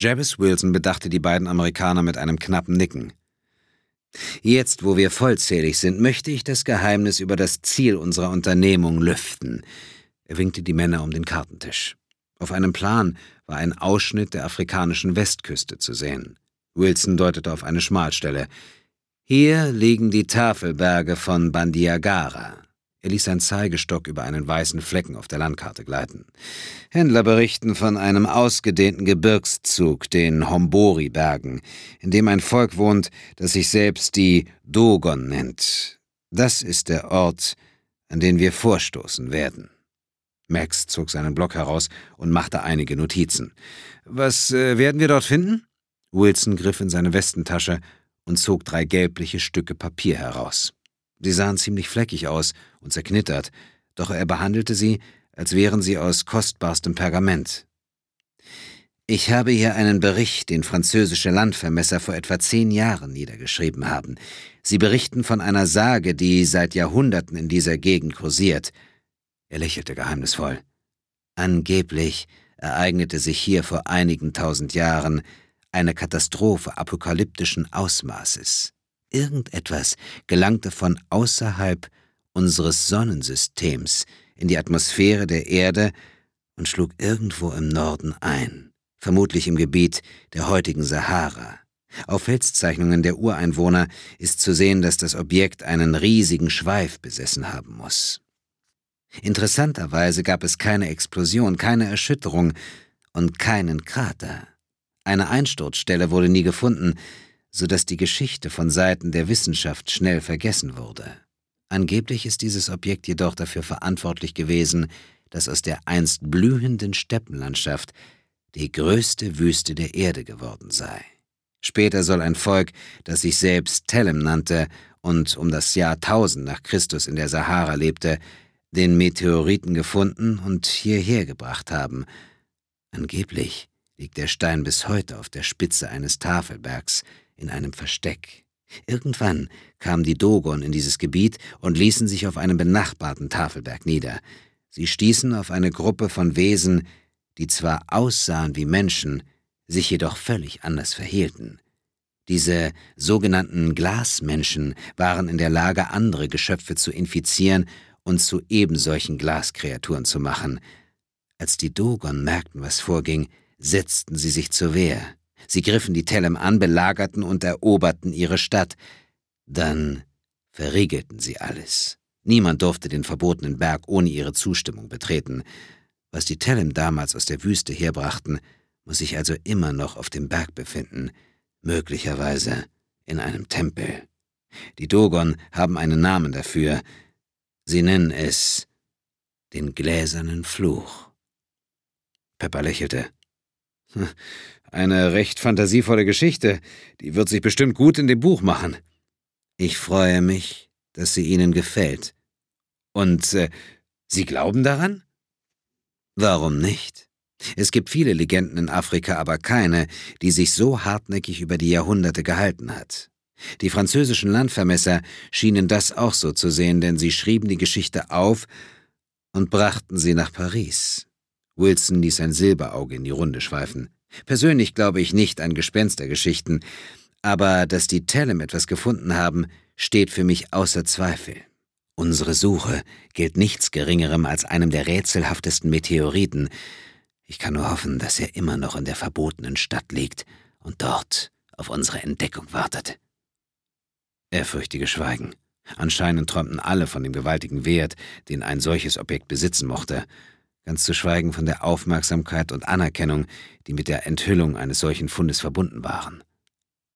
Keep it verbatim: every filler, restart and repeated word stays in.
Jabez Wilson bedachte die beiden Amerikaner mit einem knappen Nicken. »Jetzt, wo wir vollzählig sind, möchte ich das Geheimnis über das Ziel unserer Unternehmung lüften.« Er winkte die Männer um den Kartentisch. Auf einem Plan war ein Ausschnitt der afrikanischen Westküste zu sehen. Wilson deutete auf eine Schmalstelle. »Hier liegen die Tafelberge von Bandiagara.« Er ließ seinen Zeigestock über einen weißen Flecken auf der Landkarte gleiten. »Händler berichten von einem ausgedehnten Gebirgszug, den Hombori-Bergen, in dem ein Volk wohnt, das sich selbst die Dogon nennt. Das ist der Ort, an den wir vorstoßen werden.« Max zog seinen Block heraus und machte einige Notizen. »Was äh, werden wir dort finden?« Wilson griff in seine Westentasche und zog drei gelbliche Stücke Papier heraus. Sie sahen ziemlich fleckig aus und zerknittert, doch er behandelte sie, als wären sie aus kostbarstem Pergament. »Ich habe hier einen Bericht, den französische Landvermesser vor etwa zehn Jahren niedergeschrieben haben. Sie berichten von einer Sage, die seit Jahrhunderten in dieser Gegend kursiert.« Er lächelte geheimnisvoll. »Angeblich ereignete sich hier vor einigen tausend Jahren eine Katastrophe apokalyptischen Ausmaßes. Irgendetwas gelangte von außerhalb unseres Sonnensystems in die Atmosphäre der Erde und schlug irgendwo im Norden ein, vermutlich im Gebiet der heutigen Sahara. Auf Felszeichnungen der Ureinwohner ist zu sehen, dass das Objekt einen riesigen Schweif besessen haben muss. Interessanterweise gab es keine Explosion, keine Erschütterung und keinen Krater. Eine Einsturzstelle wurde nie gefunden, sodass die Geschichte von Seiten der Wissenschaft schnell vergessen wurde. Angeblich ist dieses Objekt jedoch dafür verantwortlich gewesen, dass aus der einst blühenden Steppenlandschaft die größte Wüste der Erde geworden sei. Später soll ein Volk, das sich selbst Telem nannte und um das Jahr tausend nach Christus in der Sahara lebte, den Meteoriten gefunden und hierher gebracht haben. Angeblich liegt der Stein bis heute auf der Spitze eines Tafelbergs in einem Versteck. Irgendwann kamen die Dogon in dieses Gebiet und ließen sich auf einem benachbarten Tafelberg nieder. Sie stießen auf eine Gruppe von Wesen, die zwar aussahen wie Menschen, sich jedoch völlig anders verhielten. Diese sogenannten Glasmenschen waren in der Lage, andere Geschöpfe zu infizieren und zu ebensolchen Glaskreaturen zu machen. Als die Dogon merkten, was vorging, setzten sie sich zur Wehr. Sie griffen die Telem an, belagerten und eroberten ihre Stadt. Dann verriegelten sie alles. Niemand durfte den verbotenen Berg ohne ihre Zustimmung betreten. Was die Telem damals aus der Wüste herbrachten, muss sich also immer noch auf dem Berg befinden, möglicherweise in einem Tempel. Die Dogon haben einen Namen dafür. Sie nennen es den gläsernen Fluch. Pepper lächelte. »Eine recht fantasievolle Geschichte. Die wird sich bestimmt gut in dem Buch machen.« »Ich freue mich, dass sie Ihnen gefällt.« »Und äh, Sie glauben daran?« »Warum nicht? Es gibt viele Legenden in Afrika, aber keine, die sich so hartnäckig über die Jahrhunderte gehalten hat. Die französischen Landvermesser schienen das auch so zu sehen, denn sie schrieben die Geschichte auf und brachten sie nach Paris.« Wilson ließ ein Silberauge in die Runde schweifen. »Persönlich glaube ich nicht an Gespenstergeschichten, aber dass die Telem etwas gefunden haben, steht für mich außer Zweifel. Unsere Suche gilt nichts Geringerem als einem der rätselhaftesten Meteoriten. Ich kann nur hoffen, dass er immer noch in der verbotenen Stadt liegt und dort auf unsere Entdeckung wartet.« Ehrfürchtige Schweigen. Anscheinend träumten alle von dem gewaltigen Wert, den ein solches Objekt besitzen mochte, ganz zu schweigen von der Aufmerksamkeit und Anerkennung, die mit der Enthüllung eines solchen Fundes verbunden waren.